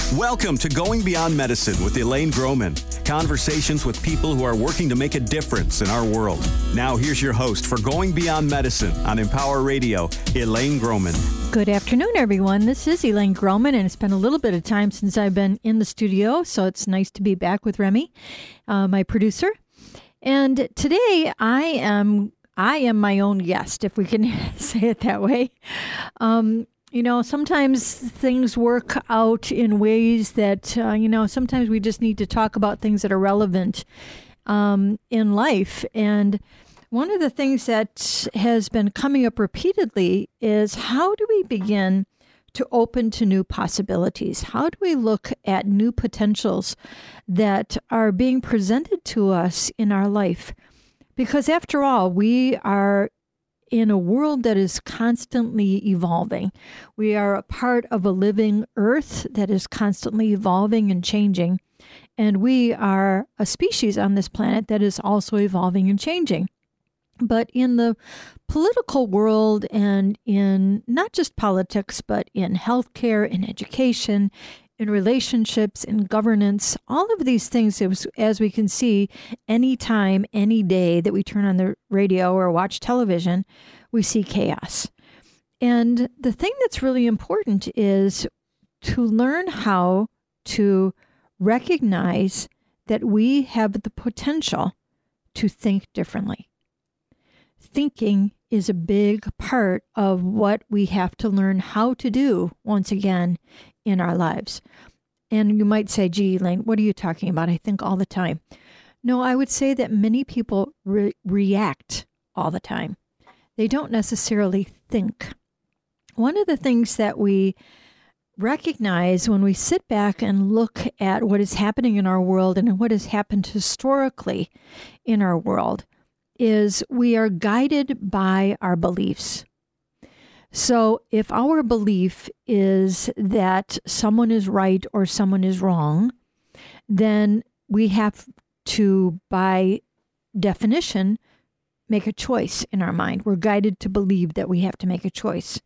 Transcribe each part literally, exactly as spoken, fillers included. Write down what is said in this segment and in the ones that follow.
Welcome to Going Beyond Medicine with Elaine Groman. Conversations with people who are working to make a difference in our world. Now here's your host for Going Beyond Medicine on Empower Radio, Elaine Groman. Good afternoon, everyone. This is Elaine Groman, and it's been a little bit of time since I've been in the studio, so it's nice to be back with Remy, uh, my producer. And today I am I am my own guest, if we can say it that way. Um, You know, sometimes things work out in ways that, uh, you know, sometimes we just need to talk about things that are relevant um, in life. And one of the things that has been coming up repeatedly is, how do we begin to open to new possibilities? How do we look at new potentials that are being presented to us in our life? Because after all, we are in a world that is constantly evolving. We are a part of a living earth that is constantly evolving and changing. And we are a species on this planet that is also evolving and changing. But in the political world, and in not just politics, but in healthcare, in education, in relationships, in governance, all of these things, as we can see, anytime, any day that we turn on the radio or watch television, we see chaos. And the thing that's really important is to learn how to recognize that we have the potential to think differently. Thinking is a big part of what we have to learn how to do, once again, in our lives. And you might say, gee, Elaine, what are you talking about? I think all the time. No, I would say that many people re- react all the time. They don't necessarily think. One of the things that we recognize when we sit back and look at what is happening in our world and what has happened historically in our world is we are guided by our beliefs. So if our belief is that someone is right or someone is wrong, then we have to, by definition, make a choice in our mind. We're guided to believe that we have to make a choice.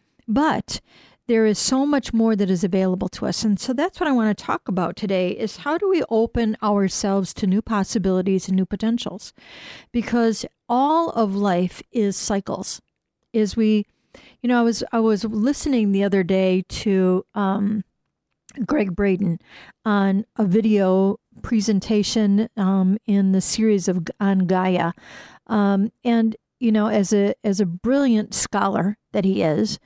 But there is so much more that is available to us. And so that's what I want to talk about today, is how do we open ourselves to new possibilities and new potentials? Because all of life is cycles. Is we You know, I was I was listening the other day to um, Greg Braden on a video presentation um, in the series of on Gaia, um, and you know, as a as a brilliant scholar that he is,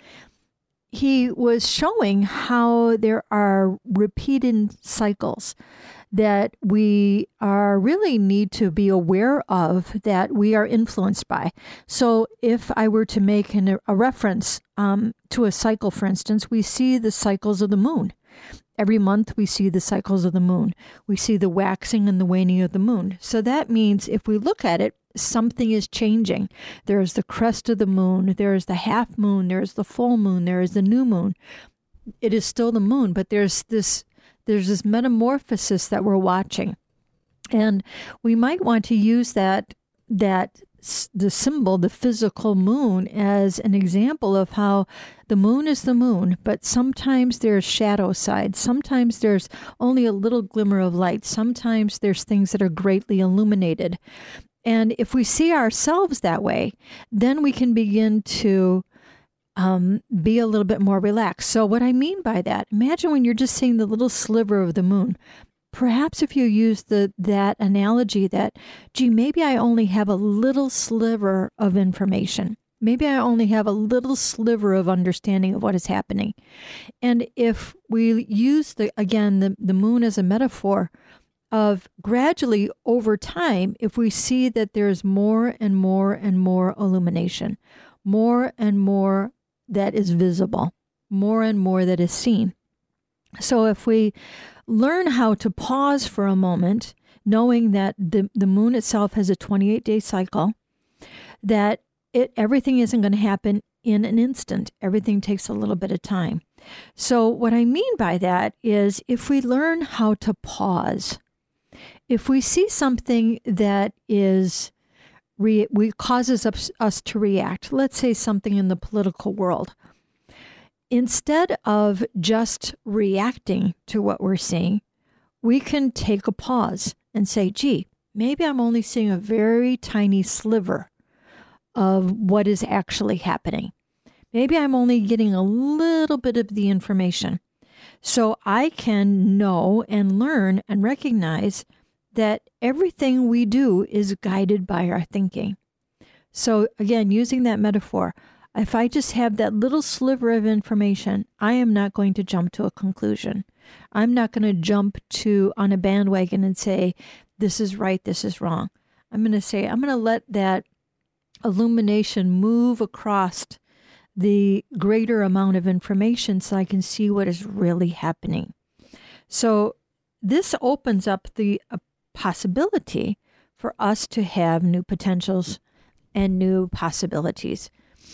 he was showing how there are repeated cycles that we are really need to be aware of, that we are influenced by. So if I were to make an, a reference um, to a cycle, for instance, we see the cycles of the moon. Every month we see the cycles of the moon. We see the waxing and the waning of the moon. So that means if we look at it, something is changing. There is the crest of the moon. There is the half moon. There is the full moon. There is the new moon. It is still the moon, but there's this There's this metamorphosis that we're watching. And we might want to use that, that the symbol, the physical moon, as an example of how the moon is the moon, but sometimes there's shadow side. Sometimes there's only a little glimmer of light. Sometimes there's things that are greatly illuminated. And if we see ourselves that way, then we can begin to Um, be a little bit more relaxed. So what I mean by that, imagine when you're just seeing the little sliver of the moon. Perhaps if you use the that analogy that, gee, maybe I only have a little sliver of information. Maybe I only have a little sliver of understanding of what is happening. And if we use, the again, the, the moon as a metaphor of gradually over time, if we see that there's more and more and more illumination, more and more that is visible, more and more that is seen. So if we learn how to pause for a moment, knowing that the, the moon itself has a twenty-eight day cycle, that it everything isn't going to happen in an instant. Everything takes a little bit of time. So what I mean by that is, if we learn how to pause, if we see something that is Re, we causes us, us to react. Let's say something in the political world. instead of just reacting to what we're seeing, we can take a pause and say, gee, maybe I'm only seeing a very tiny sliver of what is actually happening. Maybe I'm only getting a little bit of the information. So I can know and learn and recognize that everything we do is guided by our thinking. So again, using that metaphor, if I just have that little sliver of information, I am not going to jump to a conclusion. I'm not going to jump to on a bandwagon and say, this is right, this is wrong. I'm going to say, I'm going to let that illumination move across the greater amount of information so I can see what is really happening. So this opens up the uh, possibility for us to have new potentials and new possibilities.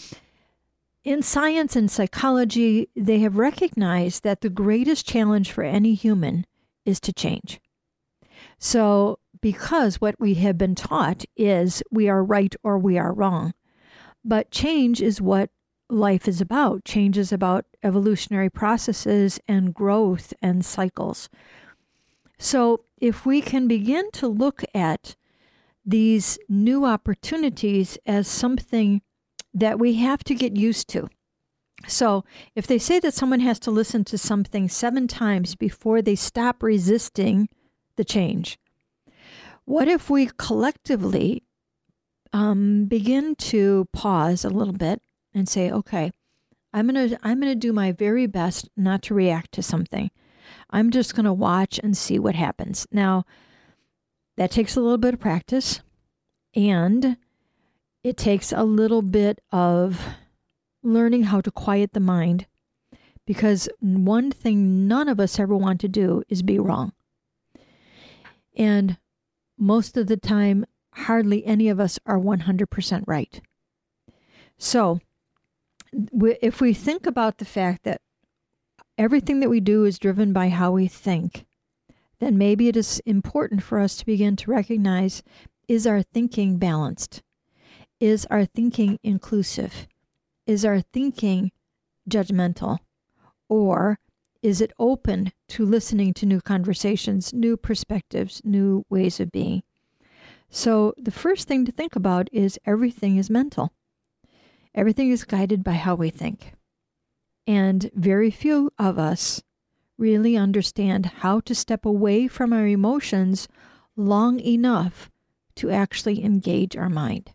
In science and psychology, they have recognized that the greatest challenge for any human is to change. So because what we have been taught is we are right or we are wrong, but change is what life is about. Change is about evolutionary processes and growth and cycles. So if we can begin to look at these new opportunities as something that we have to get used to. So if they say that someone has to listen to something seven times before they stop resisting the change, what if we collectively um, begin to pause a little bit and say, okay, I'm gonna I'm gonna do my very best not to react to something. I'm just gonna watch and see what happens. Now, that takes a little bit of practice, and it takes a little bit of learning how to quiet the mind, because one thing none of us ever want to do is be wrong. And most of the time, hardly any of us are one hundred percent right. So if we think about the fact that everything that we do is driven by how we think, then maybe it is important for us to begin to recognize, is our thinking balanced? Is our thinking inclusive? Is our thinking judgmental? Or is it open to listening to new conversations, new perspectives, new ways of being? So the first thing to think about is everything is mental. Everything is guided by how we think. And very few of us really understand how to step away from our emotions long enough to actually engage our mind.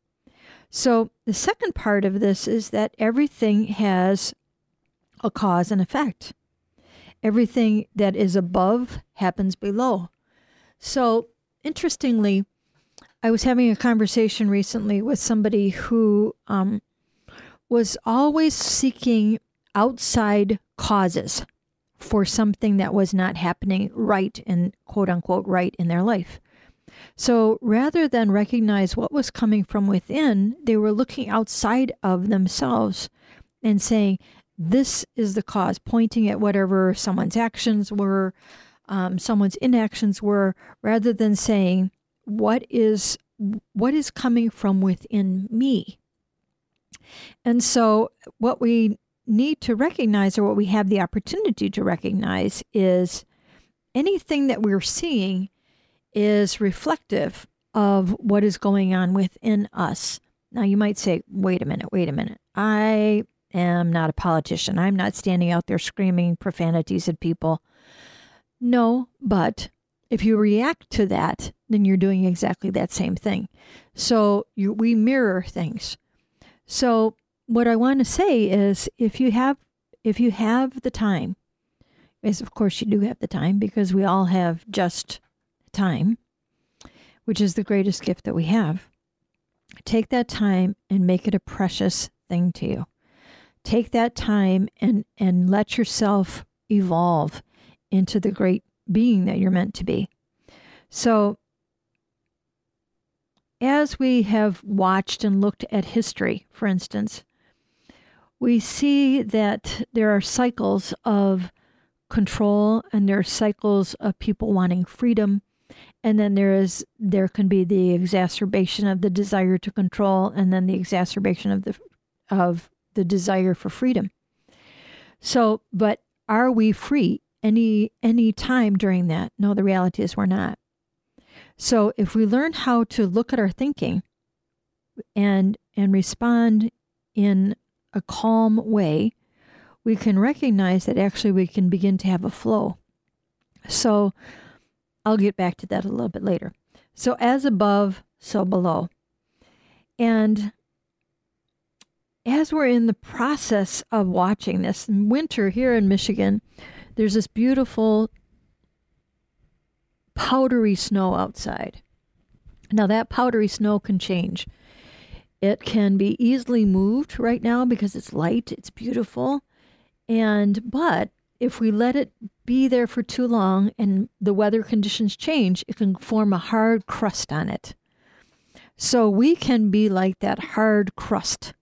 So the second part of this is that everything has a cause and effect. Everything that is above happens below. So interestingly, I was having a conversation recently with somebody who um, was always seeking outside causes for something that was not happening right and quote unquote right in their life. So rather than recognize what was coming from within, they were looking outside of themselves and saying, this is the cause, pointing at whatever someone's actions were, um, someone's inactions were, rather than saying, what is what is coming from within me? And so what we need to recognize, or what we have the opportunity to recognize, is anything that we're seeing is reflective of what is going on within us. Now you might say, wait a minute, wait a minute. I am not a politician. I'm not standing out there screaming profanities at people. No, but if you react to that, then you're doing exactly that same thing. So you, we mirror things. So what I want to say is, if you have, if you have the time, as of course you do have the time, because we all have just time, which is the greatest gift that we have, take that time and make it a precious thing to you. Take that time and, and let yourself evolve into the great being that you're meant to be. So as we have watched and looked at history, for instance, we see that there are cycles of control, and there are cycles of people wanting freedom, and then there is there can be the exacerbation of the desire to control, and then the exacerbation of the of the desire for freedom. So, but are we free any any time during that? No, the reality is we're not. So if we learn how to look at our thinking and and respond in a calm way, we can recognize that actually we can begin to have a flow. So I'll get back to that a little bit later. So as above, so below. And as we're in the process of watching this, in winter here in Michigan, there's this beautiful powdery snow outside. Now that powdery snow can change. It can be easily moved right now because it's light, it's beautiful. And, but if we let it be there for too long and the weather conditions change, it can form a hard crust on it. So we can be like that hard crust.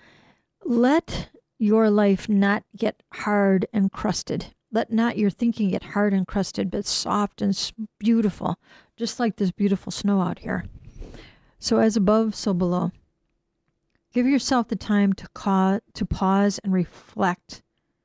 Let your life not get hard and crusted. Let not your thinking get hard and crusted, but soft and beautiful, just like this beautiful snow out here. So as above, so below. Give yourself the time to ca- to pause and reflect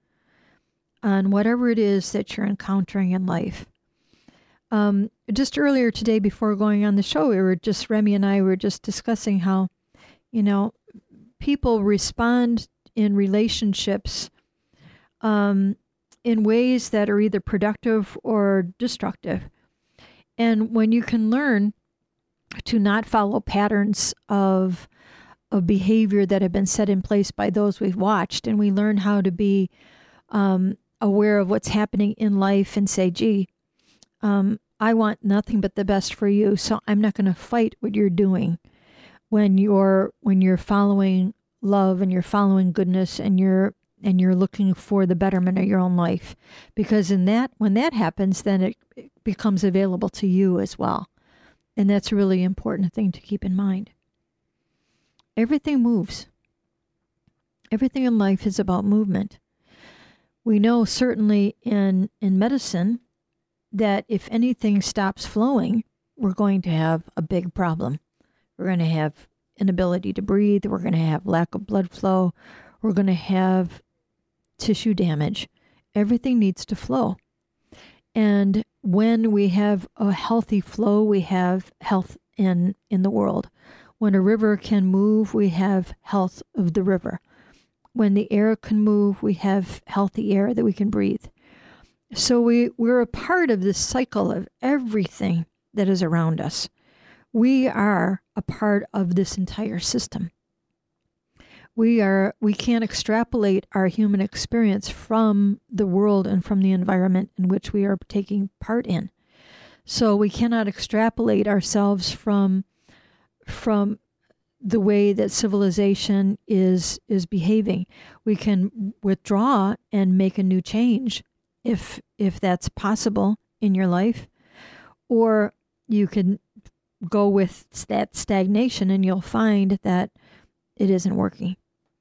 on whatever it is that you're encountering in life. Um, just earlier today, before going on the show, we were just, Remy and I were just discussing how, you know, people respond in relationships um, in ways that are either productive or destructive. And when you can learn to not follow patterns of of behavior that have been set in place by those we've watched, and we learn how to be um, aware of what's happening in life and say, gee, um, I want nothing but the best for you, so I'm not going to fight what you're doing when you're when you're following love and you're following goodness and you're and you're looking for the betterment of your own life. Because in that, when that happens, then it, it becomes available to you as well. And that's a really important thing to keep in mind. Everything moves. Everything in life is about movement. We know certainly in, in medicine that if anything stops flowing, we're going to have a big problem. We're going to have inability to breathe. We're going to have lack of blood flow. We're going to have tissue damage. Everything needs to flow. And when we have a healthy flow, we have health in, in the world. When a river can move, we have health of the river. When the air can move, we have healthy air that we can breathe. So we, we're a part of this cycle of everything that is around us. We are a part of this entire system. We are, we can't extrapolate our human experience from the world and from the environment in which we are taking part in. So we cannot extrapolate ourselves from, from the way that civilization is, is behaving. We can withdraw and make a new change if, if that's possible in your life, or you can go with that stagnation and you'll find that it isn't working.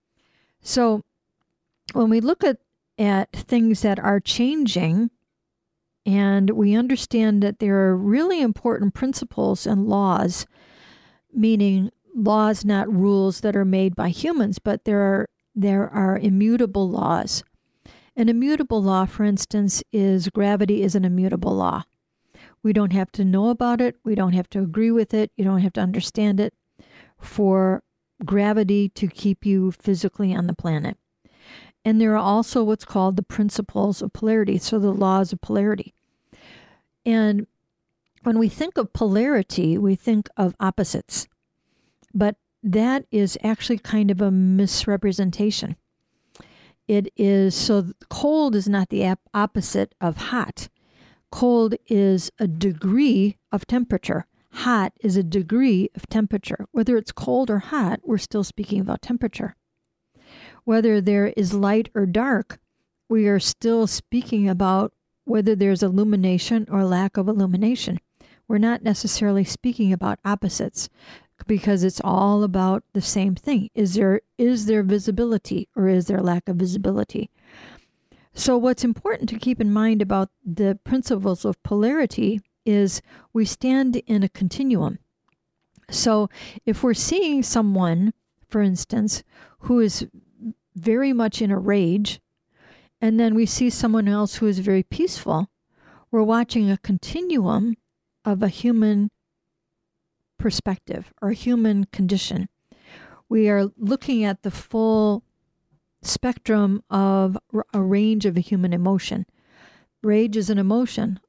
So when we look at, at things that are changing and we understand that there are really important principles and laws, meaning laws, not rules that are made by humans, but there are, there are immutable laws. An immutable law, for instance, is gravity is an immutable law. We don't have to know about it. We don't have to agree with it. You don't have to understand it for gravity to keep you physically on the planet. And there are also what's called the principles of polarity, so the laws of polarity. And when we think of polarity, we think of opposites. But that is actually kind of a misrepresentation. It is, so cold is not the opposite of hot. Cold is a degree of temperature. Hot is a degree of temperature. Whether it's cold or hot, we're still speaking about temperature. Whether there is light or dark, we are still speaking about whether there's illumination or lack of illumination. We're not necessarily speaking about opposites because it's all about the same thing. Is there, is there visibility or is there lack of visibility? So what's important to keep in mind about the principles of polarity is we stand in a continuum. So if we're seeing someone, for instance, who is very much in a rage and then we see someone else who is very peaceful, we're watching a continuum of a human perspective or human condition. We are looking at the full spectrum of a range of a human emotion. Rage is an emotion.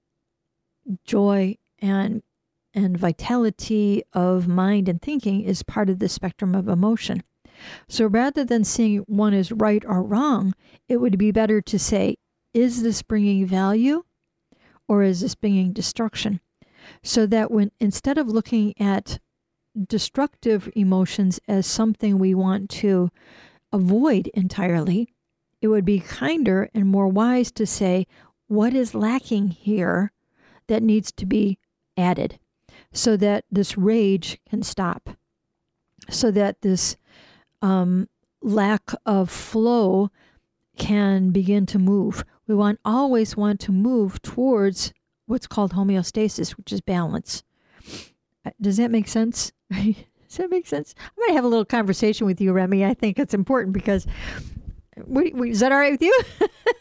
Joy and and vitality of mind and thinking is part of the spectrum of emotion. So rather than seeing one is right or wrong, it would be better to say, is this bringing value or is this bringing destruction? So that when instead of looking at destructive emotions as something we want to avoid entirely, it would be kinder and more wise to say, what is lacking here that needs to be added so that this rage can stop, so that this um, lack of flow can begin to move. We want always want to move towards what's called homeostasis, which is balance. Does that make sense? Does that make sense? I'm going to have a little conversation with you, Remy. I think it's important because, we, we, is that all right with you?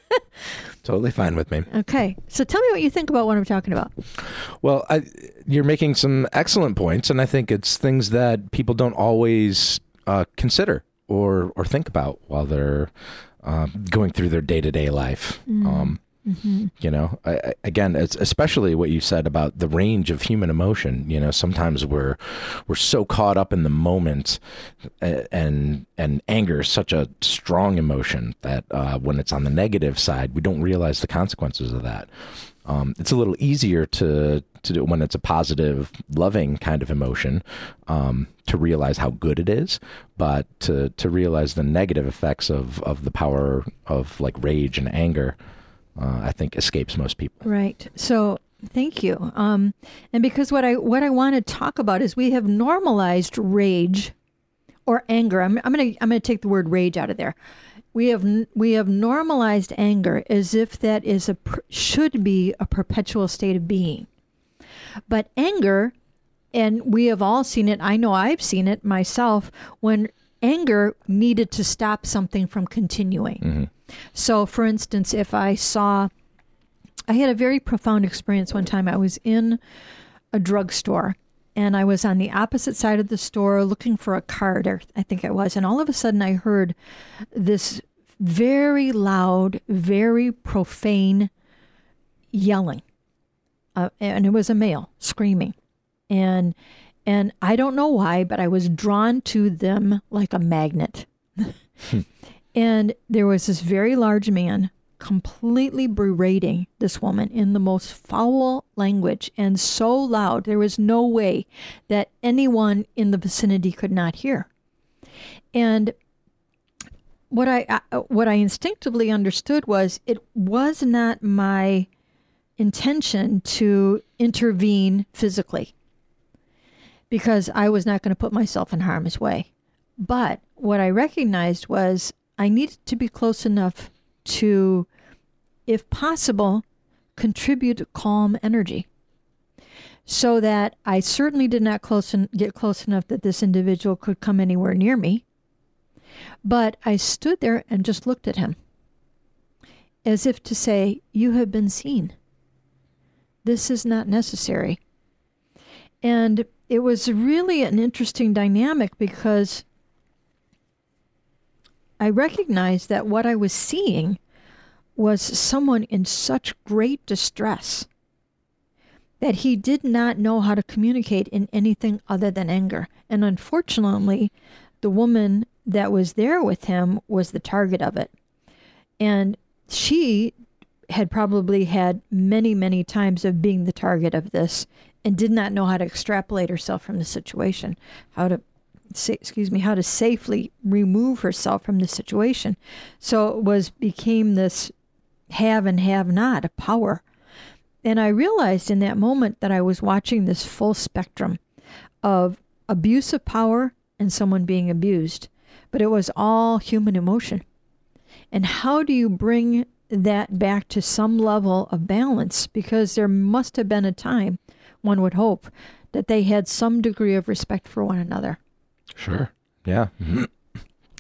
Totally fine with me. Okay. So tell me what you think about what I'm talking about. Well, I, you're making some excellent points, and I think it's things that people don't always uh, consider or, or think about while they're uh, going through their day-to-day life. Mm. Um, Mm-hmm. You know, I, I, again, it's especially what you said about the range of human emotion. You know, sometimes we're we're so caught up in the moment, and and anger is such a strong emotion that uh, when it's on the negative side, we don't realize the consequences of that. Um, it's a little easier to to do when it's a positive, loving kind of emotion, um, to realize how good it is, but to to realize the negative effects of of the power of like rage and anger. Uh, I think escapes most people. Right. So thank you. Um, and because what I what I want to talk about is we have normalized rage or anger. I'm I'm gonna I'm gonna take the word rage out of there. We have we have normalized anger as if that is a should be a perpetual state of being. But anger, and we have all seen it. I know I've seen it myself when anger needed to stop something from continuing. Mm-hmm. So, for instance, if I saw, I had a very profound experience one time. I was in a drugstore, and I was on the opposite side of the store looking for a card, or I think it was, and all of a sudden I heard this very loud, very profane yelling, uh, and it was a male screaming, and and I don't know why, but I was drawn to them like a magnet. And there was this very large man completely berating this woman in the most foul language and so loud, there was no way that anyone in the vicinity could not hear. And what I what I instinctively understood was it was not my intention to intervene physically, because I was not going to put myself in harm's way. But what I recognized was I needed to be close enough to, if possible, contribute calm energy, so that I certainly did not close en- get close enough that this individual could come anywhere near me. But I stood there and just looked at him, as if to say, you have been seen. This is not necessary. And it was really an interesting dynamic, because I recognized that what I was seeing was someone in such great distress that he did not know how to communicate in anything other than anger. And unfortunately, the woman that was there with him was the target of it. And she had probably had many, many times of being the target of this and did not know how to extrapolate herself from the situation, how to excuse me, how to safely remove herself from the situation. So it was became this have and have not, a power. And I realized in that moment that I was watching this full spectrum of abuse of power and someone being abused, but it was all human emotion. And how do you bring that back to some level of balance? Because there must have been a time, one would hope, that they had some degree of respect for one another. Sure. Yeah. Mm-hmm.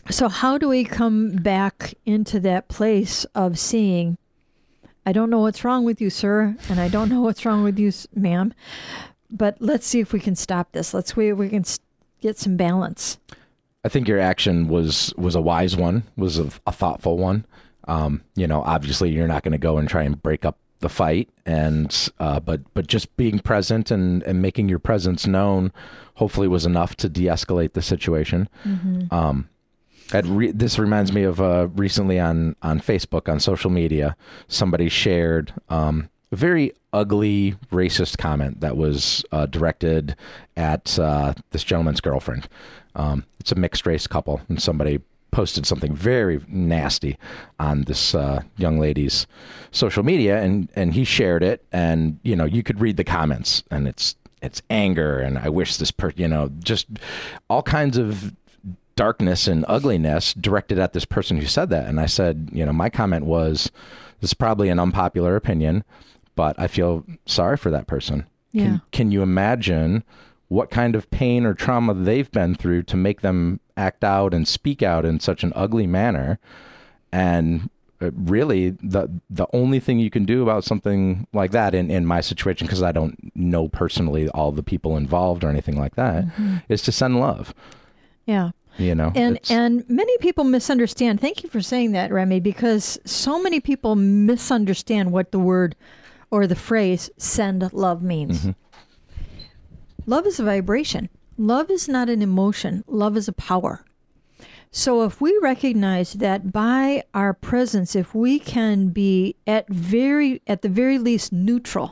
So how do we come back into that place of seeing, I don't know what's wrong with you, sir, and I don't know what's wrong with you, ma'am, but let's see if we can stop this. Let's see if we can get some balance. I think your action was was a wise one, was a, a thoughtful one. Um, you know, obviously you're not going to go and try and break up the fight, and uh, but but just being present and, and making your presence known, hopefully was enough to de-escalate the situation. Mm-hmm. Um, I'd re- this reminds me of uh, recently on, on Facebook, on social media, somebody shared um, a very ugly racist comment that was uh, directed at uh, this gentleman's girlfriend. Um, it's a mixed race couple, and somebody posted something very nasty on this uh, young lady's social media, and, and he shared it, and, you know, you could read the comments, and it's it's anger, and I wish this per, you know, just all kinds of darkness and ugliness directed at this person who said that. And I said, you know, my comment was, this is probably an unpopular opinion, but I feel sorry for that person. Yeah. Can, can you imagine what kind of pain or trauma they've been through to make them act out and speak out in such an ugly manner? And really, the the only thing you can do about something like that in, in my situation, because I don't know personally all the people involved or anything like that, mm-hmm. is to send love. Yeah. You know, and and many people misunderstand. Thank you for saying that, Remy, because so many people misunderstand what the word or the phrase "send love" means. Mm-hmm. Love is a vibration. Love is not an emotion. Love is a power. So if we recognize that by our presence, if we can be at very at the very least neutral,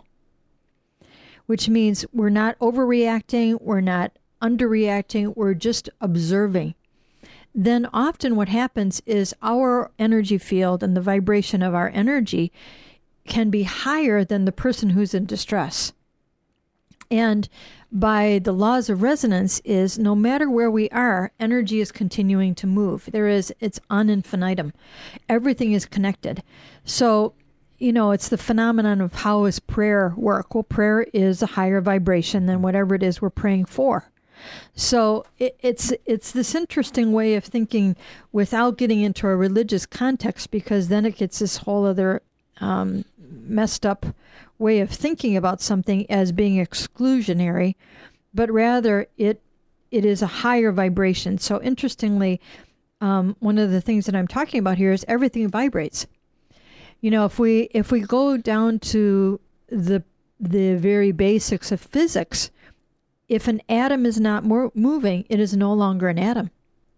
which means we're not overreacting, we're not underreacting, we're just observing, then often what happens is our energy field and the vibration of our energy can be higher than the person who's in distress. And by the laws of resonance is no matter where we are, energy is continuing to move. There is, it's on infinitum. Everything is connected. So, you know, it's the phenomenon of how does prayer work? Well, prayer is a higher vibration than whatever it is we're praying for. So it, it's it's this interesting way of thinking without getting into a religious context, because then it gets this whole other um, messed up way of thinking about something as being exclusionary, but rather it it is a higher vibration. So interestingly, um, one of the things that I'm talking about here is everything vibrates. You know, if we if we go down to the the very basics of physics, if an atom is not more moving, it is no longer an atom.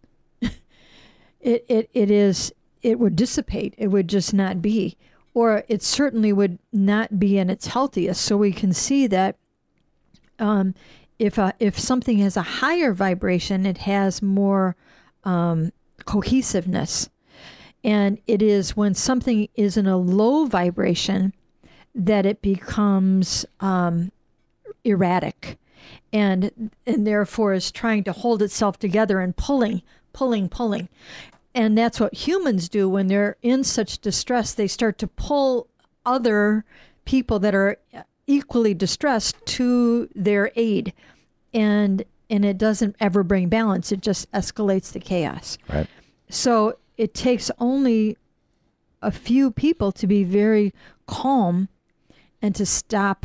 it it it is it would dissipate. It would just not be, or it certainly would not be in its healthiest. So we can see that um, if a, if something has a higher vibration, it has more um, cohesiveness, and it is when something is in a low vibration that it becomes um, erratic. And and therefore is trying to hold itself together and pulling, pulling, pulling. And that's what humans do when they're in such distress. They start to pull other people that are equally distressed to their aid. And and it doesn't ever bring balance. It just escalates the chaos. Right. So it takes only a few people to be very calm and to stop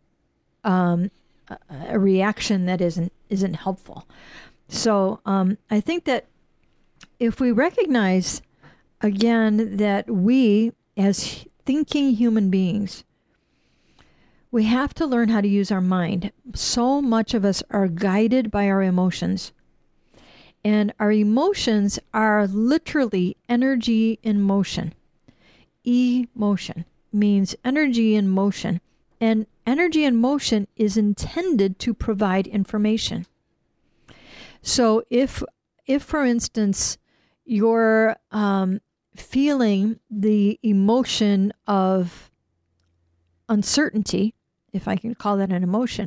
um a reaction that isn't isn't helpful. So um, I think that if we recognize, again, that we, as thinking human beings, we have to learn how to use our mind. So much of us are guided by our emotions. And our emotions are literally energy in motion. Emotion means energy in motion. And energy in motion is intended to provide information. So if, if for instance, you're um, feeling the emotion of uncertainty, if I can call that an emotion,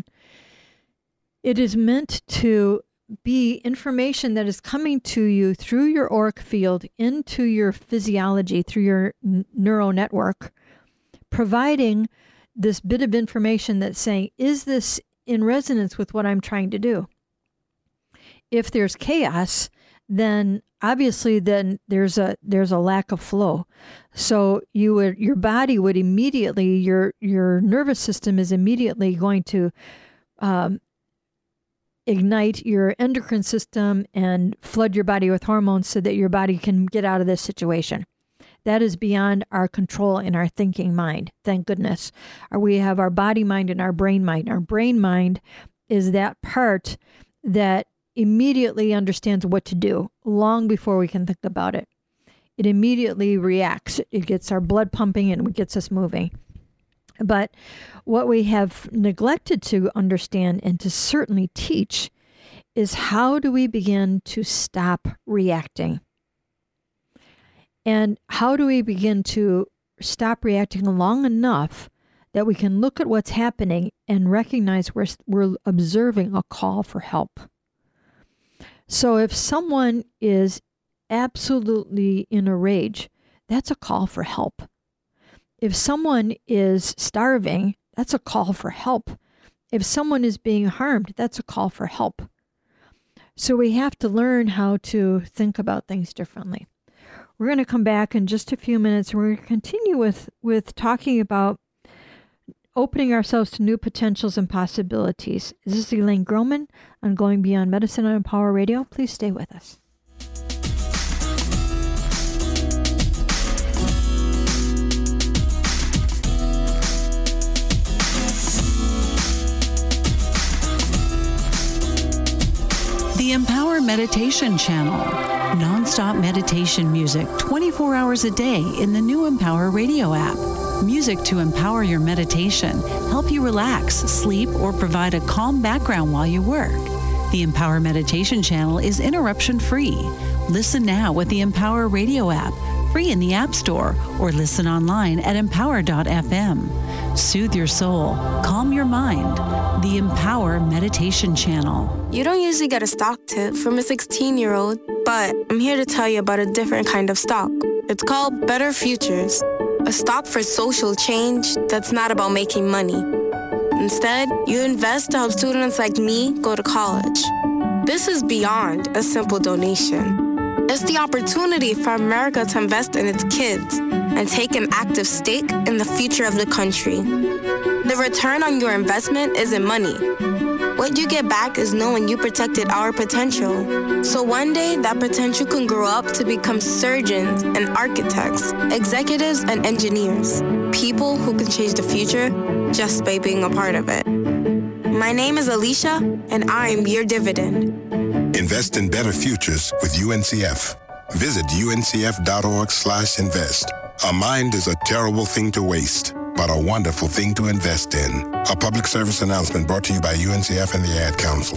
it is meant to be information that is coming to you through your auric field into your physiology, through your n- neural network, providing this bit of information that's saying, is this in resonance with what I'm trying to do? If there's chaos, then obviously then there's a there's a lack of flow. So you would your body would immediately your your nervous system is immediately going to um, ignite your endocrine system and flood your body with hormones so that your body can get out of this situation. That is beyond our control in our thinking mind. Thank goodness. We have our body mind and our brain mind. Our brain mind is that part that immediately understands what to do long before we can think about it. It immediately reacts. It gets our blood pumping and it gets us moving. But what we have neglected to understand and to certainly teach is how do we begin to stop reacting? And how do we begin to stop reacting long enough that we can look at what's happening and recognize we're, we're observing a call for help? So if someone is absolutely in a rage, that's a call for help. If someone is starving, that's a call for help. If someone is being harmed, that's a call for help. So we have to learn how to think about things differently. We're going to come back in just a few minutes and we're going to continue with, with talking about opening ourselves to new potentials and possibilities. This is Elaine Groman on Going Beyond Medicine on Empower Radio. Please stay with us. The Empower Meditation Channel. Non-stop meditation music twenty-four hours a day in the new Empower Radio app. Music to empower your meditation, help you relax, sleep, or provide a calm background while you work. The Empower Meditation Channel is interruption-free. Listen now with the Empower Radio app, free in the App Store, or listen online at empower dot f m. Soothe your soul, calm your mind. The Empower Meditation Channel. You don't usually get a stock tip from a sixteen-year-old, but I'm here to tell you about a different kind of stock. It's called Better Futures, a stock for social change that's not about making money. Instead, you invest to help students like me go to college. This is beyond a simple donation. It's the opportunity for America to invest in its kids and take an active stake in the future of the country. The return on your investment isn't money. What you get back is knowing you protected our potential. So one day, that potential can grow up to become surgeons and architects, executives and engineers, people who can change the future just by being a part of it. My name is Alicia, and I'm your dividend. Invest in better futures with U N C F. Visit U N C F dot org slash invest. A mind is a terrible thing to waste, but a wonderful thing to invest in. A public service announcement brought to you by U N C F and the Ad Council.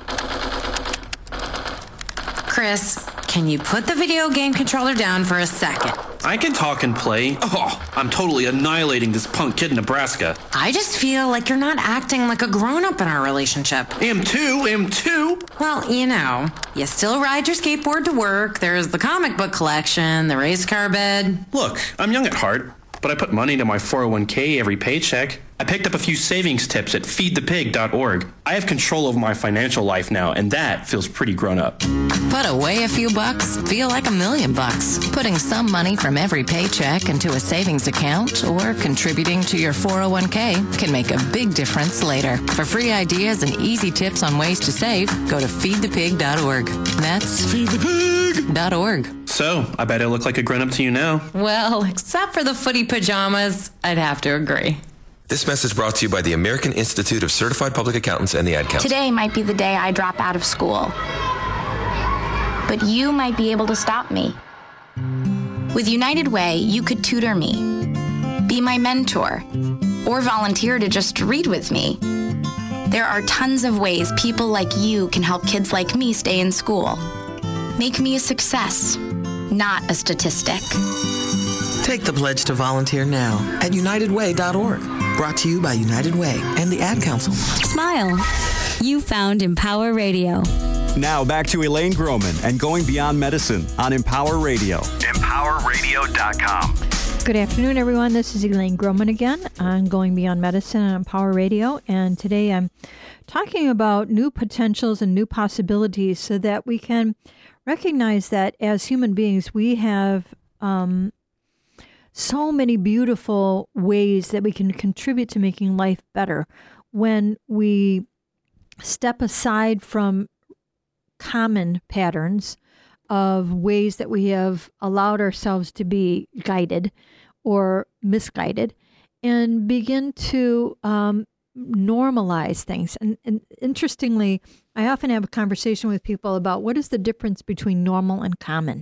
Chris, can you put the video game controller down for a second? I can talk and play. Oh, I'm totally annihilating this punk kid in Nebraska. I just feel like you're not acting like a grown-up in our relationship. Am too, am too. Well, you know, you still ride your skateboard to work, there's the comic book collection, the race car bed. Look, I'm young at heart, but I put money into my four oh one k every paycheck. I picked up a few savings tips at feed the pig dot org. I have control over my financial life now, and that feels pretty grown up. Put away a few bucks, feel like a million bucks. Putting some money from every paycheck into a savings account or contributing to your four oh one k can make a big difference later. For free ideas and easy tips on ways to save, go to feed the pig dot org. That's feed the pig dot org. So, I bet I look like a grown-up to you now. Well, except for the footy pajamas, I'd have to agree. This message brought to you by the American Institute of Certified Public Accountants and the Ad Council. Today might be the day I drop out of school. But you might be able to stop me. With United Way, you could tutor me, be my mentor, or volunteer to just read with me. There are tons of ways people like you can help kids like me stay in school. Make me a success, not a statistic. Take the pledge to volunteer now at united way dot org. Brought to you by United Way and the Ad Council. Smile. You found Empower Radio. Now back to Elaine Groman and Going Beyond Medicine on Empower Radio. empower radio dot com. Good afternoon, everyone. This is Elaine Groman again on Going Beyond Medicine on Empower Radio. And today I'm talking about new potentials and new possibilities so that we can recognize that as human beings, we have um, so many beautiful ways that we can contribute to making life better when we step aside from common patterns of ways that we have allowed ourselves to be guided or misguided and begin to um, normalize things. And, and interestingly, I often have a conversation with people about what is the difference between normal and common.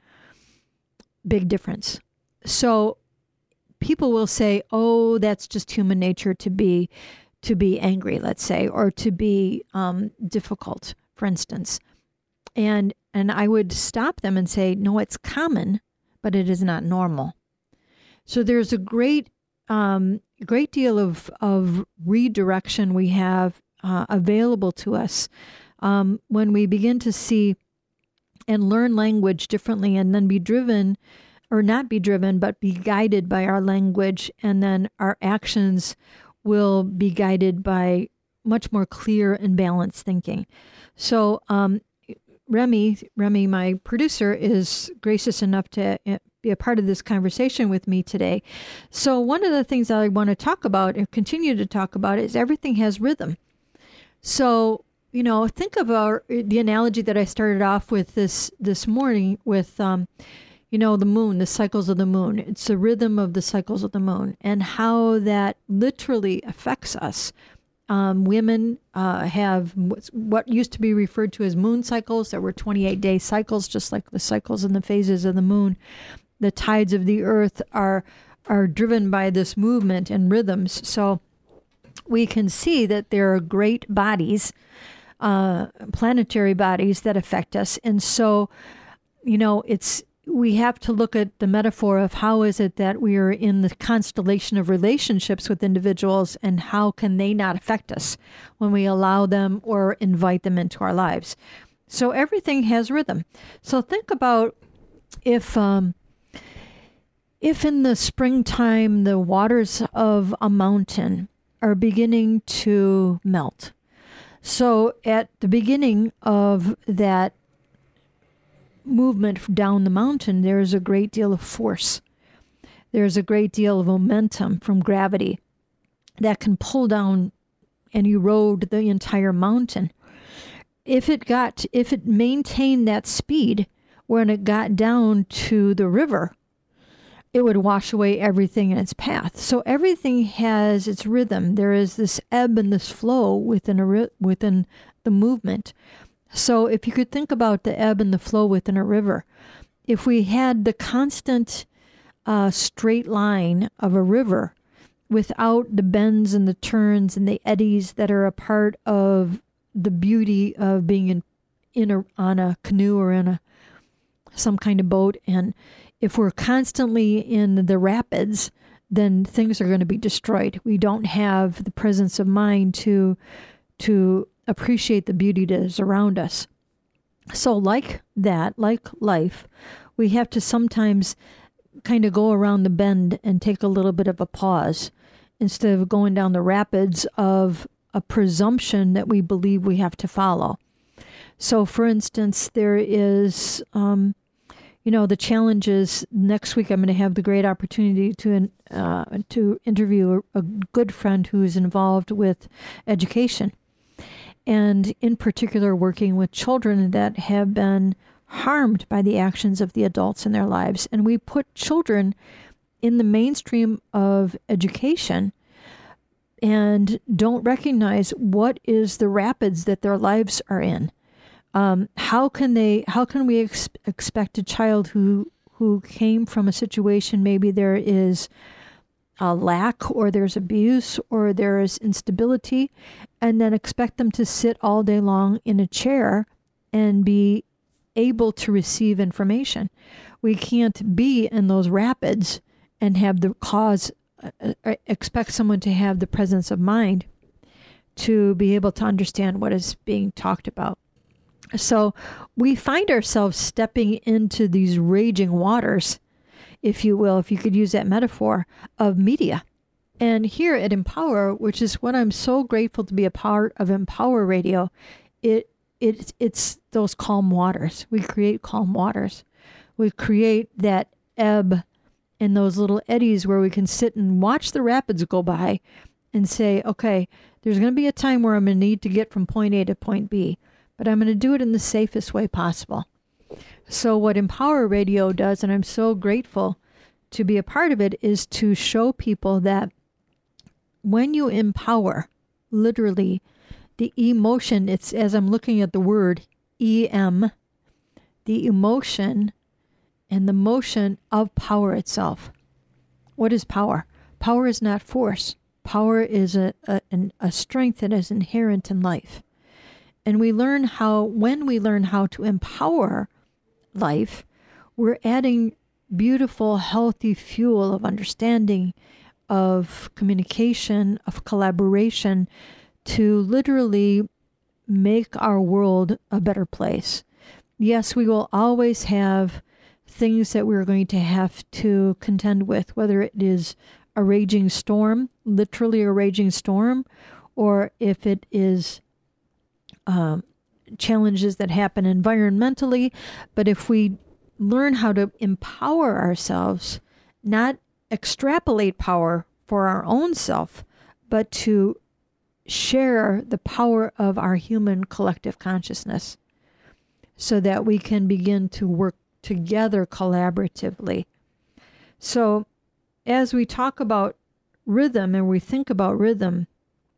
Big difference. So people will say, oh, that's just human nature to be to be angry, let's say, or to be um, difficult, for instance. And and I would stop them and say, no, it's common, but it is not normal. So there's a great um, great deal of, of redirection we have uh, available to us um, when we begin to see and learn language differently and then be driven, or not be driven, but be guided by our language, and then our actions will be guided by much more clear and balanced thinking. So um, Remy, Remy, my producer, is gracious enough to be a part of this conversation with me today. So one of the things that I want to talk about and continue to talk about is everything has rhythm. So, you know, think of our, the analogy that I started off with this this morning with, um, you know, the moon, the cycles of the moon. It's the rhythm of the cycles of the moon and how that literally affects us. Um, women uh, have what used to be referred to as moon cycles. There were twenty-eight day cycles, just like the cycles and the phases of the moon. The tides of the earth are are driven by this movement and rhythms. So we can see that there are great bodies, uh, planetary bodies that affect us. And so, you know, it's we have to look at the metaphor of how is it that we are in the constellation of relationships with individuals, and how can they not affect us when we allow them or invite them into our lives. So everything has rhythm. So think about if um, if in the springtime the waters of a mountain are beginning to melt. So at the beginning of that movement down the mountain, there's a great deal of force. There's a great deal of momentum from gravity that can pull down and erode the entire mountain. If it got, if it maintained that speed when it got down to the river, it would wash away everything in its path. So everything has its rhythm. There is this ebb and this flow within a within the movement. So if you could think about the ebb and the flow within a river, if we had the constant uh, straight line of a river without the bends and the turns and the eddies that are a part of the beauty of being in, in a, on a canoe or in a some kind of boat, and if we're constantly in the rapids, then things are going to be destroyed. We don't have the presence of mind to to appreciate the beauty that is around us. So like that, like life, we have to sometimes kind of go around the bend and take a little bit of a pause instead of going down the rapids of a presumption that we believe we have to follow. So for instance, there is, um, you know, the challenge is next week I'm going to have the great opportunity to uh, to interview a, a good friend who is involved with education, and in particular working with children that have been harmed by the actions of the adults in their lives. And we put children in the mainstream of education and don't recognize what is the rapids that their lives are in. Um, how can they? How can we ex- expect a child who who came from a situation, maybe there is a lack or there's abuse or there is instability, and then expect them to sit all day long in a chair and be able to receive information? We can't be in those rapids and have the cause, uh, expect someone to have the presence of mind to be able to understand what is being talked about. So we find ourselves stepping into these raging waters if you will, if you could use that metaphor, of media. And here at Empower, which is what I'm so grateful to be a part of Empower Radio, it it it's those calm waters. We create calm waters. We create that ebb and those little eddies where we can sit and watch the rapids go by and say, okay, there's going to be a time where I'm going to need to get from point A to point B, but I'm going to do it in the safest way possible. So what Empower Radio does, and I'm so grateful to be a part of it, is to show people that when you empower, literally, the emotion, it's as I'm looking at the word E M, the emotion and the motion of power itself. What is power? Power is not force. Power is a, a, a strength that is inherent in life. And we learn how, when we learn how to empower life, we're adding beautiful, healthy fuel of understanding, of communication, of collaboration to literally make our world a better place. Yes, we will always have things that we're going to have to contend with, whether it is a raging storm, literally a raging storm, or if it is um, challenges that happen environmentally. But if we learn how to empower ourselves, not extrapolate power for our own self, but to share the power of our human collective consciousness so that we can begin to work together collaboratively. So as we talk about rhythm and we think about rhythm,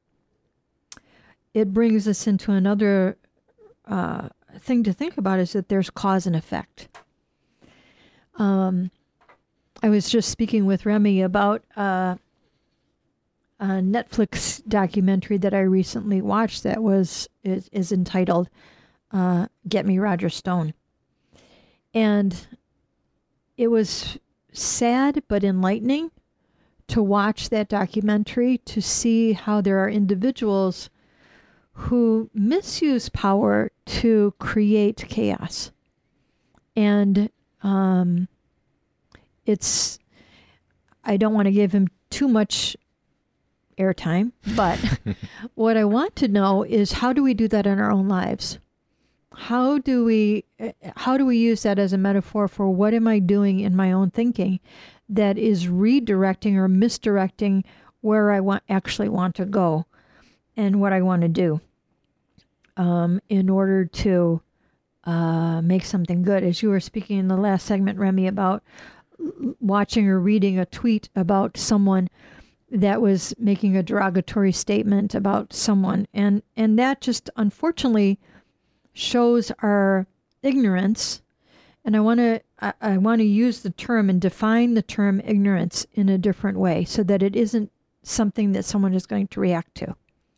it brings us into another uh, thing to think about, is that there's cause and effect. Um, I was just speaking with Remy about uh, a Netflix documentary that I recently watched that was is, is entitled uh, Get Me Roger Stone. And it was sad but enlightening to watch that documentary, to see how there are individuals who misuse power to create chaos. And um, it's, I don't want to give him too much airtime, but what I want to know is, how do we do that in our own lives? How do we, how do we use that as a metaphor for what am I doing in my own thinking that is redirecting or misdirecting where I want actually want to go and what I want to do um, in order to uh, make something good? As you were speaking in the last segment, Remy, about watching or reading a tweet about someone that was making a derogatory statement about someone, and and that just unfortunately shows our ignorance. And I want to I, I want to use the term and define the term ignorance in a different way, so that it isn't something that someone is going to react to.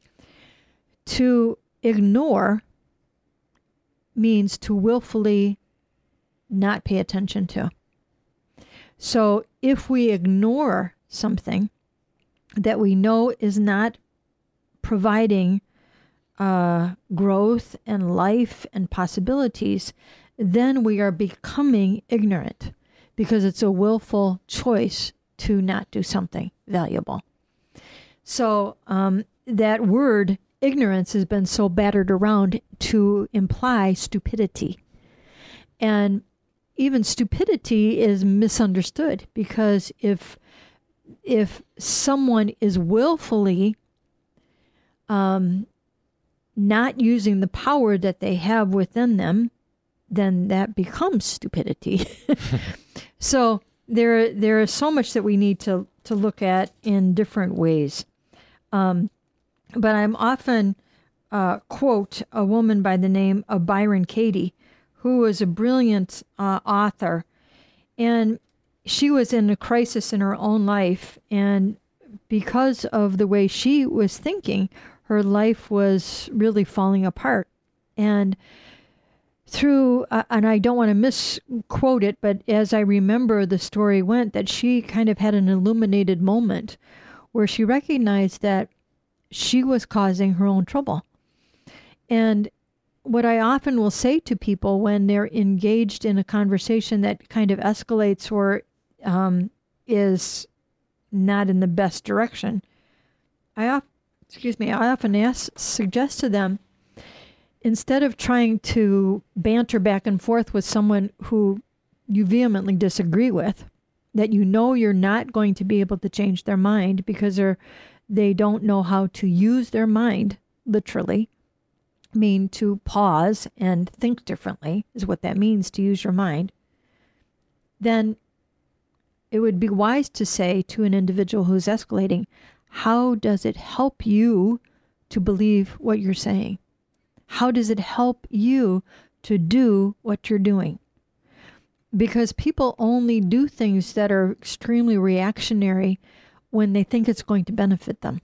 To ignore means to willfully not pay attention to. So if we ignore something that we know is not providing uh, growth and life and possibilities, then we are becoming ignorant, because it's a willful choice to not do something valuable. So um, that word ignorance has been so battered around to imply stupidity. And even stupidity is misunderstood, because if if someone is willfully um, not using the power that they have within them, then that becomes stupidity. So there, there is so much that we need to, to look at in different ways. Um, but I'm often uh, quote a woman by the name of Byron Katie, who was a brilliant uh, author, and she was in a crisis in her own life, and because of the way she was thinking, her life was really falling apart. And through, uh, and I don't want to misquote it, but as I remember the story went, that she kind of had an illuminated moment where she recognized that she was causing her own trouble. And what I often will say to people when they're engaged in a conversation that kind of escalates or um, is not in the best direction, I of, excuse me, I often ask, suggest to them, instead of trying to banter back and forth with someone who you vehemently disagree with, that you know you're not going to be able to change their mind because they're they don't know how to use their mind, literally, I mean to pause and think differently is what that means, to use your mind, then it would be wise to say to an individual who's escalating, how does it help you to believe what you're saying? How does it help you to do what you're doing? Because people only do things that are extremely reactionary when they think it's going to benefit them.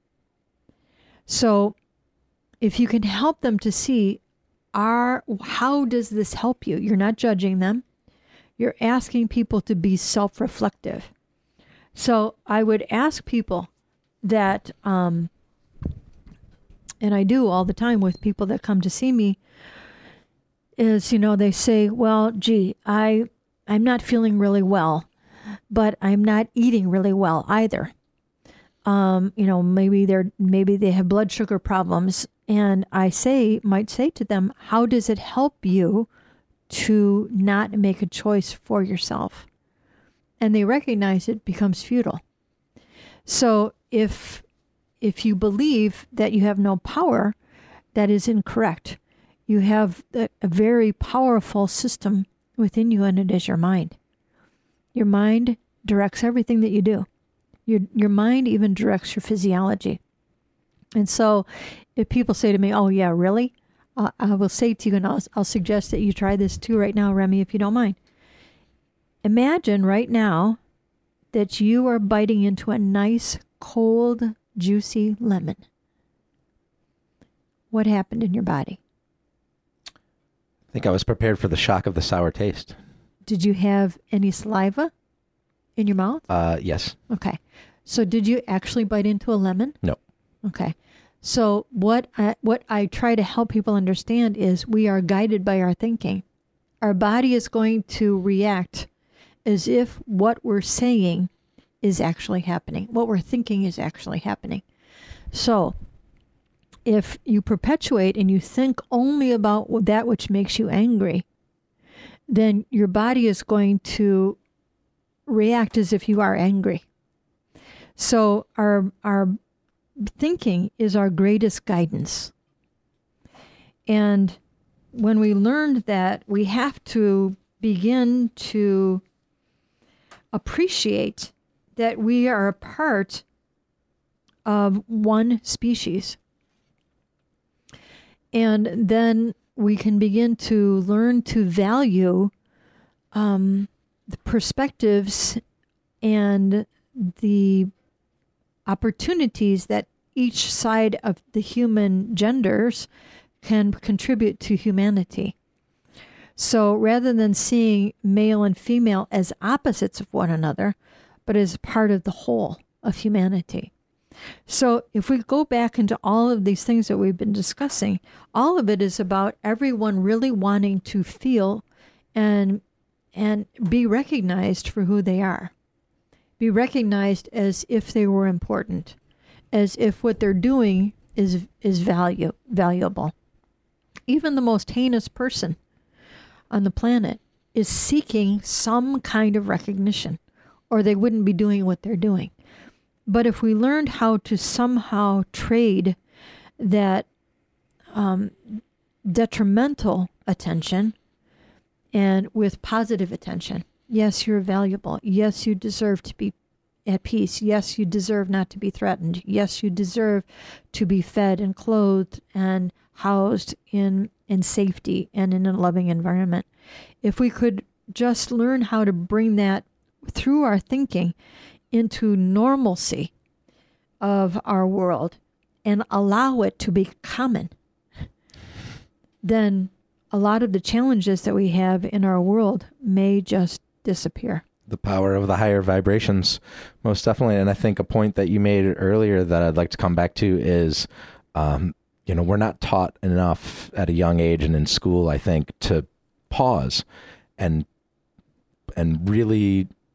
So if you can help them to see, are, how does this help you? You're not judging them. You're asking people to be self-reflective. So I would ask people that, um, and I do all the time with people that come to see me, is, you know, they say, well, gee, I, I'm not feeling really well, but I'm not eating really well either. Um, you know, maybe they're, maybe they have blood sugar problems. And I say, might say to them, how does it help you to not make a choice for yourself? And they recognize it becomes futile. So if, if you believe that you have no power, that is incorrect. You have a, a very powerful system within you, and it is your mind. Your mind directs everything that you do. Your, your mind even directs your physiology. And so if people say to me, oh, yeah, really? Uh, I will say to you, and I'll, I'll suggest that you try this too right now, Remy, if you don't mind. Imagine right now that you are biting into a nice, cold, juicy lemon. What happened in your body? I think I was prepared for the shock of the sour taste. Did you have any saliva in your mouth? Uh, yes. Okay. So did you actually bite into a lemon? No. Okay. So what I, what I try to help people understand is we are guided by our thinking. Our body is going to react as if what we're saying is actually happening. What we're thinking is actually happening. So if you perpetuate and you think only about that which makes you angry, then your body is going to react as if you are angry. So our our thinking is our greatest guidance. And when we learned that, we have to begin to appreciate that we are a part of one species. And then we can begin to learn to value um, the perspectives and the opportunities that each side of the human genders can contribute to humanity. So rather than seeing male and female as opposites of one another, but as part of the whole of humanity. So if we go back into all of these things that we've been discussing, all of it is about everyone really wanting to feel and and be recognized for who they are. Be recognized as if they were important, as if what they're doing is is value valuable. Even the most heinous person on the planet is seeking some kind of recognition, or they wouldn't be doing what they're doing. But if we learned how to somehow trade that um, detrimental attention and with positive attention, yes, you're valuable. Yes, you deserve to be at peace. Yes, you deserve not to be threatened. Yes, you deserve to be fed and clothed and housed in, in safety and in a loving environment. If we could just learn how to bring that through our thinking into normalcy of our world and allow it to be common, then a lot of the challenges that we have in our world may just disappear. The power of the higher vibrations, most definitely. And I think a point that you made earlier that I'd like to come back to is, um, you know, we're not taught enough at a young age and in school, I think, to pause and and really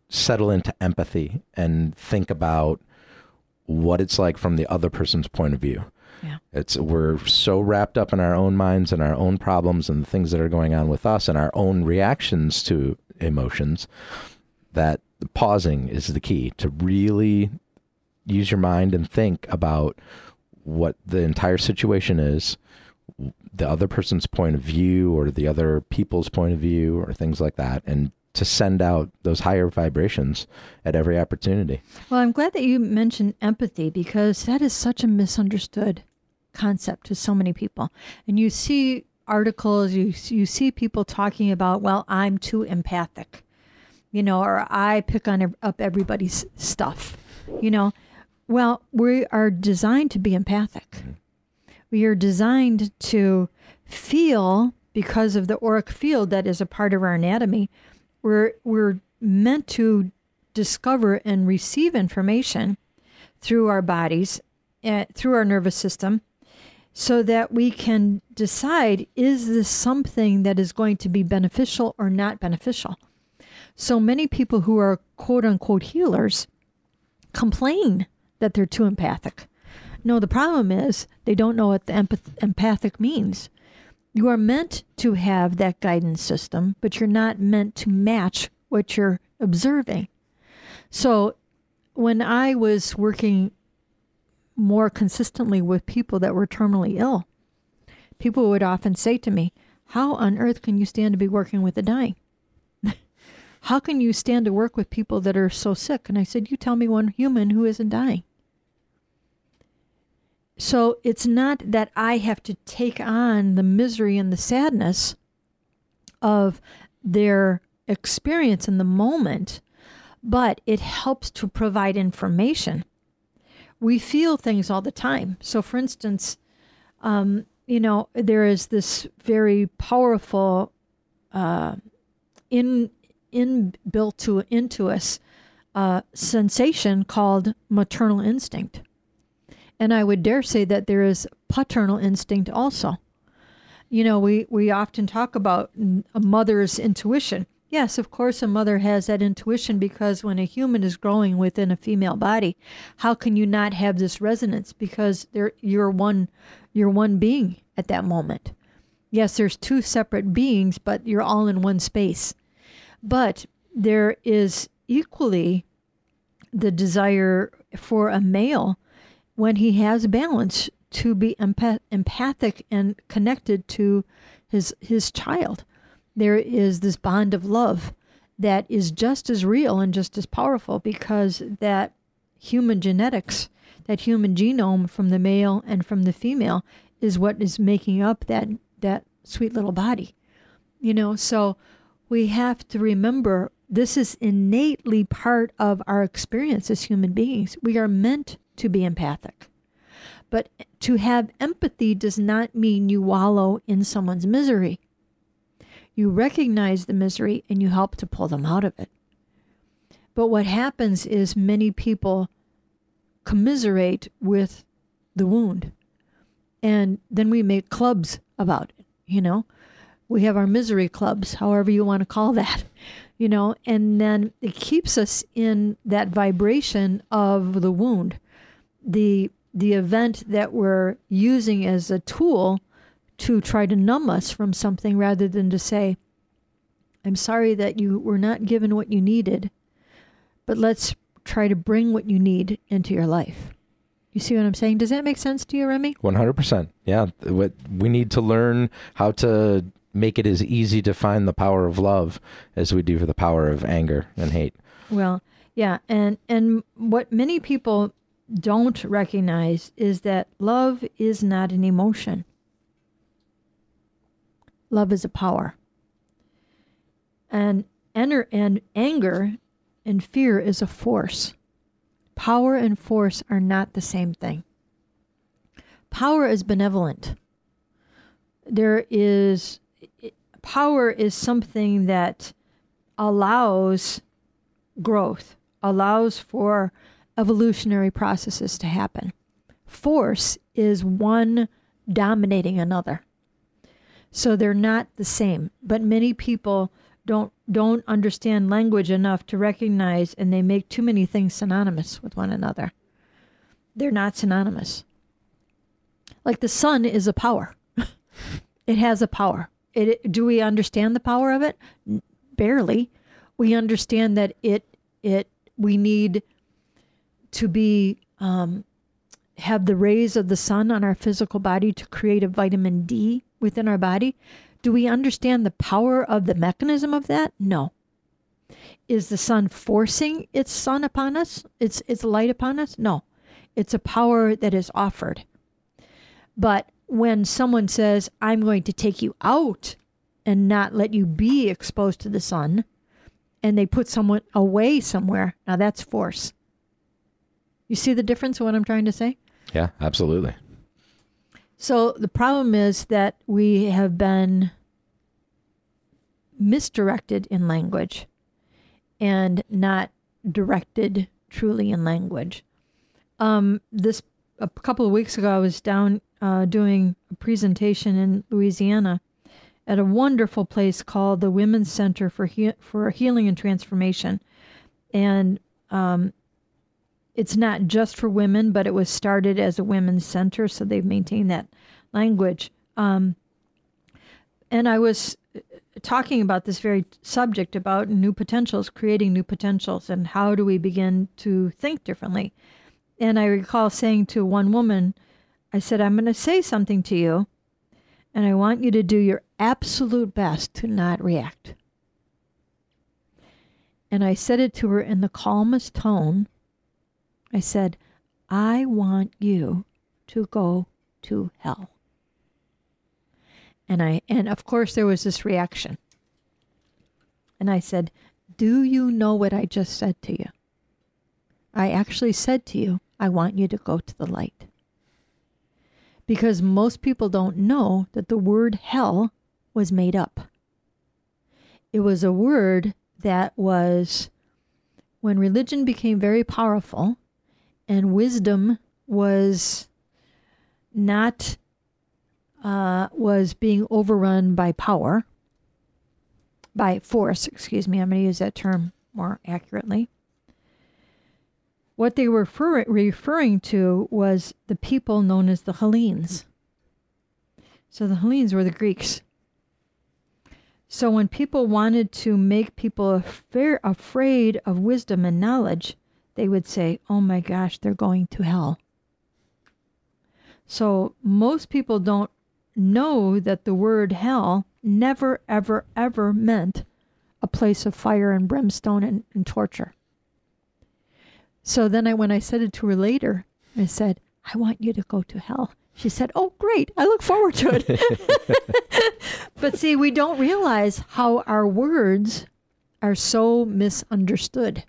settle into empathy and think about what it's like from the other person's point of view. Yeah. It's we're so wrapped up in our own minds and our own problems and the things that are going on with us and our own reactions to emotions that pausing is the key to really use your mind and think about what the entire situation is, the other person's point of view or the other people's point of view or things like that, and to send out those higher vibrations at every opportunity. Well, I'm glad that you mentioned empathy, because that is such a misunderstood concept to so many people. And you see articles, you you see people talking about, well, I'm too empathic, you know, or I pick on up everybody's stuff, you know. Well, we are designed to be empathic. Mm-hmm. We are designed to feel, because of the auric field that is a part of our anatomy. We're, we're meant to discover and receive information through our bodies, uh, through our nervous system, so that we can decide, is this something that is going to be beneficial or not beneficial? So many people who are quote-unquote healers complain that they're too empathic. No, the problem is they don't know what the empath- empathic means. You are meant to have that guidance system, but you're not meant to match what you're observing. So when I was working more consistently with people that were terminally ill, people would often say to me, how on earth can you stand to be working with the dying? How can you stand to work with people that are so sick? And I said, you tell me one human who isn't dying. So it's not that I have to take on the misery and the sadness of their experience in the moment, but it helps to provide information. We feel things all the time. So for instance, um, you know, there is this very powerful uh, in inbuilt to into us uh, sensation called maternal instinct. And I would dare say that there is paternal instinct also. You know, we, we often talk about a mother's intuition. Yes, of course, a mother has that intuition, because when a human is growing within a female body, how can you not have this resonance? Because there, you're one, you're one being at that moment. Yes, there's two separate beings, but you're all in one space. But there is equally the desire for a male, when he has balance, to be empath- empathic and connected to his his child. There is this bond of love that is just as real and just as powerful, because that human genetics, that human genome from the male and from the female, is what is making up that that sweet little body. You know, so we have to remember this is innately part of our experience as human beings. We are meant to be empathic. But to have empathy does not mean you wallow in someone's misery. You recognize the misery and you help to pull them out of it. But what happens is many people commiserate with the wound. And then we make clubs about it, you know. We have our misery clubs, however you want to call that, you know, and then it keeps us in that vibration of the wound. The the event that we're using as a tool to try to numb us from something, rather than to say, I'm sorry that you were not given what you needed, but let's try to bring what you need into your life. You see what I'm saying? Does that make sense to you, Remy? one hundred percent. Yeah. We need to learn how to make it as easy to find the power of love as we do for the power of anger and hate. Well, yeah. And, and what many people don't recognize is that love is not an emotion. Love is a power. And, enter, and anger and fear is a force. Power and force are not the same thing. Power is benevolent. There is, power is something that allows growth, allows for evolutionary processes to happen. Force is one dominating another. So they're not the same. But many people don't don't understand language enough to recognize, and they make too many things synonymous with one another. They're not synonymous. Like the sun is a power. It has a power. It, do we understand the power of it? Barely. We understand that it it we need to be um, have the rays of the sun on our physical body to create a vitamin D within our body. Do we understand the power of the mechanism of that? No. Is the sun forcing its sun upon us? Its its light upon us? No. It's a power that is offered. But when someone says, I'm going to take you out and not let you be exposed to the sun, and they put someone away somewhere, now that's force. You see the difference of what I'm trying to say? Yeah, absolutely. So the problem is that we have been misdirected in language and not directed truly in language. Um, this a couple of weeks ago, I was down uh, doing a presentation in Louisiana at a wonderful place called the Women's Center for he- for Healing and Transformation, and um, it's not just for women, but it was started as a women's center, so they've maintained that language. Um, and I was talking about this very subject about new potentials, creating new potentials, and how do we begin to think differently. And I recall saying to one woman, I said, I'm going to say something to you, and I want you to do your absolute best to not react. And I said it to her in the calmest tone. I said, I want you to go to hell. And I, and of course there was this reaction. And I said, do you know what I just said to you? I actually said to you, I want you to go to the light. Because most people don't know that the word hell was made up. It was a word that was, when religion became very powerful and wisdom was not, uh, was being overrun by power, by force, excuse me, I'm going to use that term more accurately. What they were refer- referring to was the people known as the Hellenes. So the Hellenes were the Greeks. So when people wanted to make people affair- afraid of wisdom and knowledge, they would say, oh my gosh, they're going to hell. So most people don't know that the word hell never, ever, ever meant a place of fire and brimstone and, and torture. So then I, when I said it to her later, I said, I want you to go to hell. She said, oh, great. I look forward to it. But see, we don't realize how our words are so misunderstood.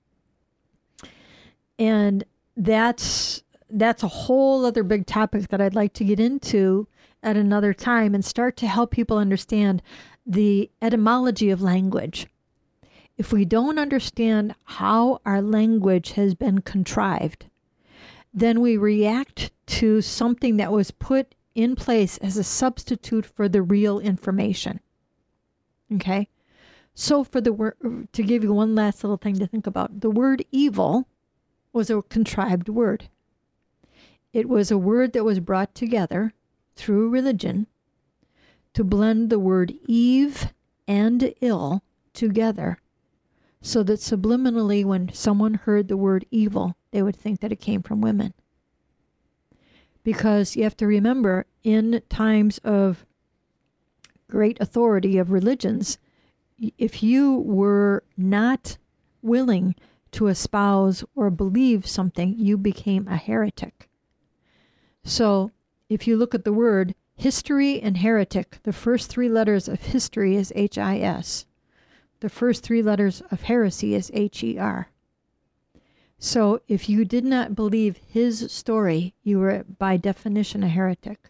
And that's that's a whole other big topic that I'd like to get into at another time and start to help people understand the etymology of language. If we don't understand how our language has been contrived, then we react to something that was put in place as a substitute for the real information. Okay? So for the word, to give you one last little thing to think about, the word evil was a contrived word. It was a word that was brought together through religion to blend the word Eve and ill together, so that subliminally when someone heard the word evil, they would think that it came from women. Because you have to remember, in times of great authority of religions, if you were not willing to espouse or believe something, you became a heretic. So if you look at the word history and heretic, the first three letters of history is H I S. The first three letters of heresy is H E R. So if you did not believe his story, you were by definition a heretic.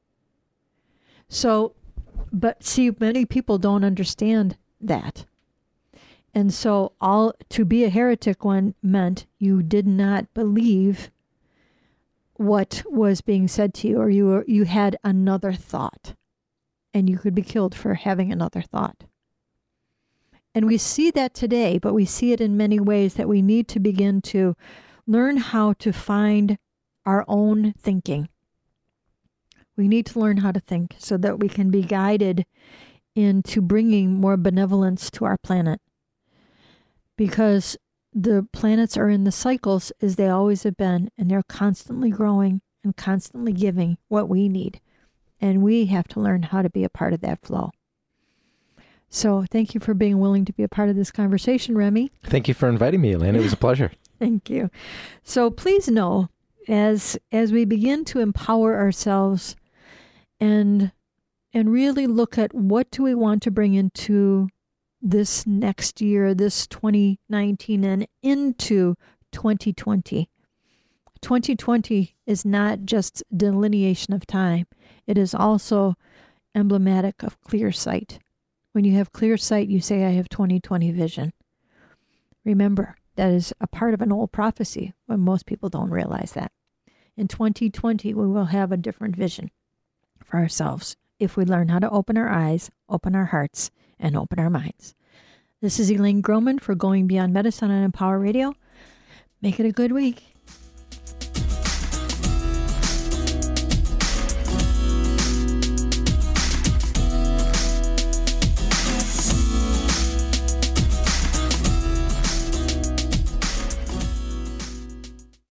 So, but see, many people don't understand that. And so all to be a heretic one meant you did not believe what was being said to you, or you were, you had another thought, and you could be killed for having another thought. And we see that today, but we see it in many ways that we need to begin to learn how to find our own thinking. We need to learn how to think so that we can be guided into bringing more benevolence to our planet. Because the planets are in the cycles as they always have been, and they're constantly growing and constantly giving what we need. And we have to learn how to be a part of that flow. So thank you for being willing to be a part of this conversation, Remy. Thank you for inviting me, Elaine. It was a pleasure. Thank you. So please know, as as we begin to empower ourselves and and really look at what do we want to bring into this next year, this twenty nineteen, and into twenty twenty. twenty twenty is not just delineation of time. It is also emblematic of clear sight. When you have clear sight, you say, I have twenty twenty vision. Remember, that is a part of an old prophecy when most people don't realize that. In twenty twenty, we will have a different vision for ourselves if we learn how to open our eyes, open our hearts, and open our minds. This is Elaine Groman for Going Beyond Medicine on Empower Radio. Make it a good week.